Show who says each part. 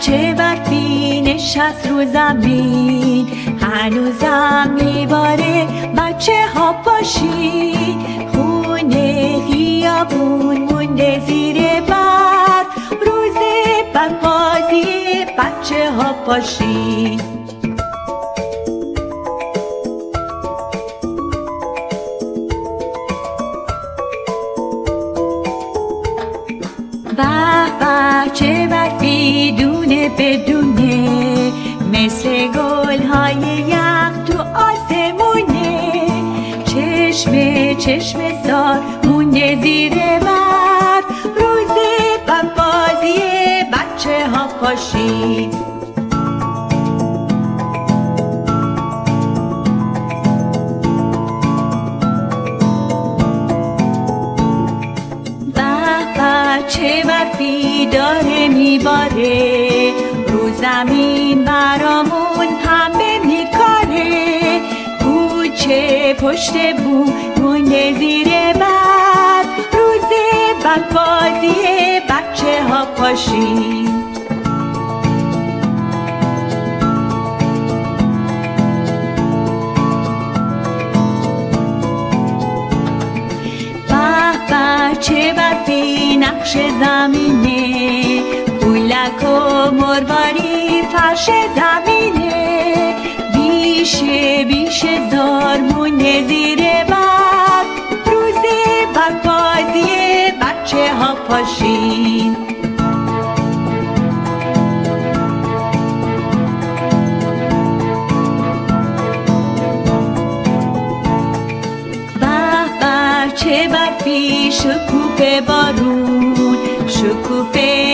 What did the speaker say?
Speaker 1: چه برفی نشست رو زمین، هنوزم میباره بچه ها پاشین. خونه خیابون مونده زیر برف، روز برقازی بچه ها پاشین. به به چه برفی دونه بدونه، مثل گل‌های یخ تو آسمونه. چشم سار مونده زیر برف، روز برفازی بچه ها پاشین. چه برفی داره میباره، رو زمین برامون پنبه میکاره. کوچه پشت بوم مونده زیر برف، روز برفازی بچه ها پاشین. چه برفی نقش زمینه، پولک و مرواری فرش زمینه. بیش زار مونده زیر برف، روز برفازی بچه ها پاشین. چه برفی شکوفه بارون، شکوفه